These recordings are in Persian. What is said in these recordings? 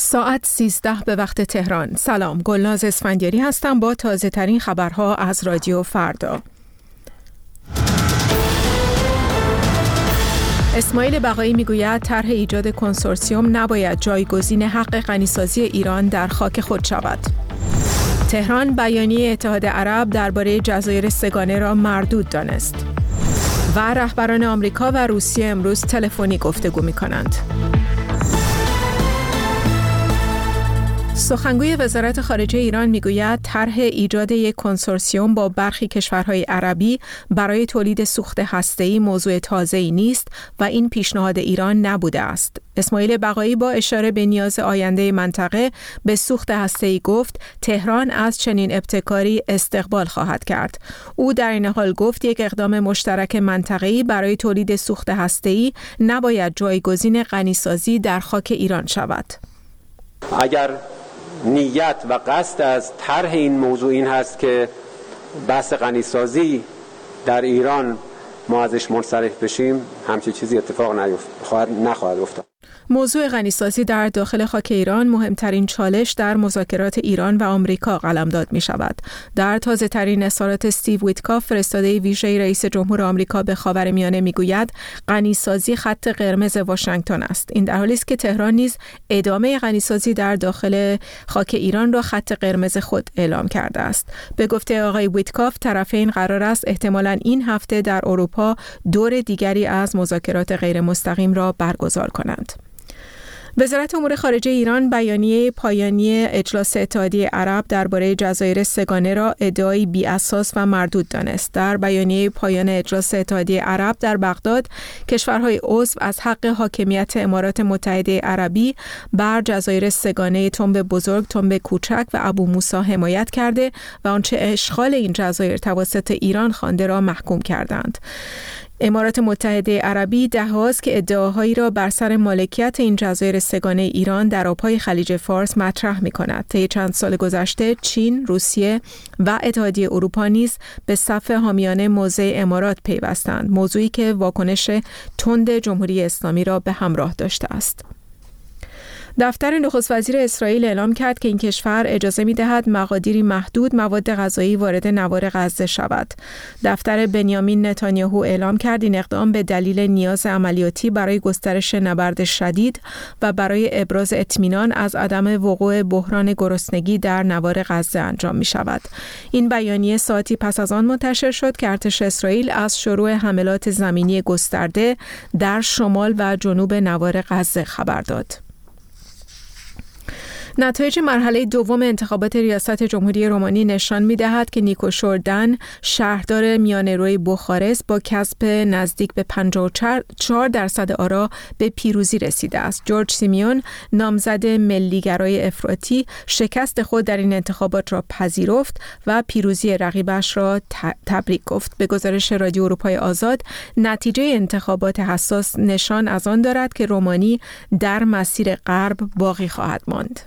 ساعت 13 به وقت تهران. سلام، گلناز اسفندیاری هستم با تازه ترین خبرها از رادیو فردا. اسماعیل بقایی میگوید طرح ایجاد کنسورسیوم نباید جایگزین حق غنیسازی ایران در خاک خود شود. تهران بیانیه اتحاد عرب درباره جزایر سه‌گانه را مردود دانست. و رهبران آمریکا و روسیه امروز تلفنی گفتگو می‌کنند. سخنگوی وزارت خارجه ایران میگوید طرح ایجاد یک کنسورسیوم با برخی کشورهای عربی برای تولید سوخت هسته‌ای موضوع تازه‌ای نیست و این پیشنهاد ایران نبوده است. اسماعیل بقایی با اشاره به نیاز آینده منطقه به سوخت هسته‌ای گفت تهران از چنین ابتکاری استقبال خواهد کرد. او در این حال گفت یک اقدام مشترک منطقه‌ای برای تولید سوخت هسته‌ای نباید جایگزین غنیسازی در خاک ایران شود. اگر نیت و قصد از طرح این موضوع این هست که بحث غنیسازی در ایران ما ازش منصرف بشیم، همچین چیزی اتفاق نخواهد افتاد. موضوع غنیسازی در داخل خاک ایران مهمترین چالش در مذاکرات ایران و آمریکا قلمداد می شود. در تازه ترین اظهارات استیو ویتکاف، فرستاده ویژه رئیس جمهور آمریکا به خاورمیانه میگوید غنیسازی خط قرمز واشنگتن است. این در حالی است که تهران نیز ادامه غنیسازی در داخل خاک ایران را خط قرمز خود اعلام کرده است. به گفته آقای ویتکاف، طرفین قرار است احتمالاً این هفته در اروپا دور دیگری از مذاکرات غیر مستقیم را برگزار کنند. وزارت امور خارجه ایران بیانیه پایانی اجلاس اتحادیه عرب درباره جزایر سه‌گانه را ادعایی بی اساس و مردود دانست. در بیانیه پایان اجلاس اتحادیه عرب در بغداد، کشورهای عضو از حق حاکمیت امارات متحده عربی بر جزایر سه‌گانه تنب بزرگ، تنب کوچک و ابو موسی حمایت کرده و آنچه اشغال این جزایر توسط ایران خوانده را محکوم کردند. امارات متحده عربی دههاست که ادعاهایی را بر سر مالکیت این جزایر سه‌گانه ایران در آبهای خلیج فارس مطرح می‌کند. طی چند سال گذشته چین، روسیه و اتحادیه اروپا نیز به صف حامیان موضع امارات پیوستند، موضوعی که واکنش تند جمهوری اسلامی را به همراه داشته است. دفتر نخست وزیر اسرائیل اعلام کرد که این کشور اجازه می‌دهد مقادیری محدود مواد غذایی وارد نوار غزه شود. دفتر بنیامین نتانیاهو اعلام کرد این اقدام به دلیل نیاز عملیاتی برای گسترش نبرد شدید و برای ابراز اطمینان از عدم وقوع بحران گرسنگی در نوار غزه انجام می‌شود. این بیانیه ساعتی پس از آن منتشر شد که ارتش اسرائیل از شروع حملات زمینی گسترده در شمال و جنوب نوار غزه خبر داد. نتایج مرحله دوم انتخابات ریاست جمهوری رومانی نشان می‌دهد که نیکو شوردن، شهردار میانه‌روی بوخارست، با کسب نزدیک به 54% آرا به پیروزی رسیده است. جورج سیمیون، نامزد ملیگرای افراطی، شکست خود در این انتخابات را پذیرفت و پیروزی رقیبش را تبریک گفت. به گزارش رادیو اروپای آزاد، نتیجه انتخابات حساس نشان از آن دارد که رومانی در مسیر غرب باقی خواهد ماند.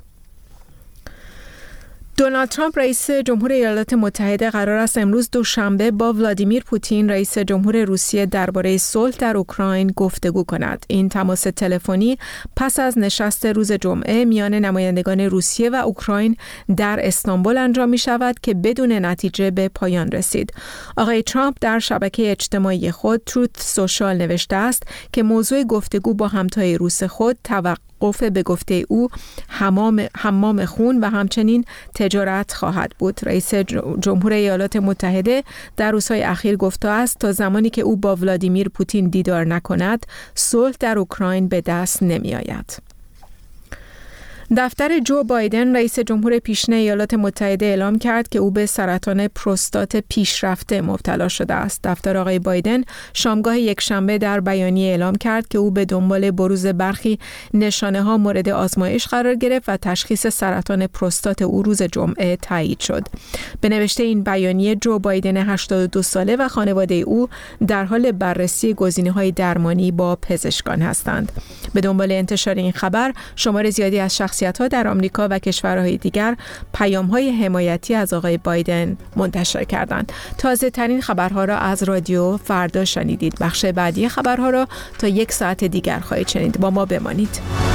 دونالد ترامپ رئیس جمهور ایالات متحده قرار است امروز دوشنبه با ولادیمیر پوتین رئیس جمهور روسیه درباره صلح در اوکراین گفتگو کند. این تماس تلفنی پس از نشست روز جمعه میان نمایندگان روسیه و اوکراین در استانبول انجام می شود که بدون نتیجه به پایان رسید. آقای ترامپ در شبکه اجتماعی خود تروت سوشال نوشته است که موضوع گفتگو با همتای روس خود توقف به گفته او حمام خون و همچنین تجارت خواهد بود. رئیس جمهور ایالات متحده در روزهای اخیر گفته است تا زمانی که او با ولادیمیر پوتین دیدار نکند، صلح در اوکراین به دست نمی آید. دفتر جو بایدن رئیس جمهور پیشین ایالات متحده اعلام کرد که او به سرطان پروستات پیشرفته مبتلا شده است. دفتر آقای بایدن شامگاه یکشنبه در بیانیه اعلام کرد که او به دنبال بروز برخی نشانه‌ها مورد آزمایش قرار گرفت و تشخیص سرطان پروستات او روز جمعه تایید شد. به نوشته این بیانیه، جو بایدن 82 ساله و خانواده او در حال بررسی گزینه‌های درمانی با پزشکان هستند. به دنبال انتشار این خبر، شمار زیادی از شخصیت‌ها در آمریکا و کشورهای دیگر پیام‌های حمایتی از آقای بایدن منتشر کردند. تازه ترین خبرها را از رادیو فردا شنیدید. بخش بعدی خبرها را تا 1 ساعت دیگر خواهید شنید. با ما بمانید.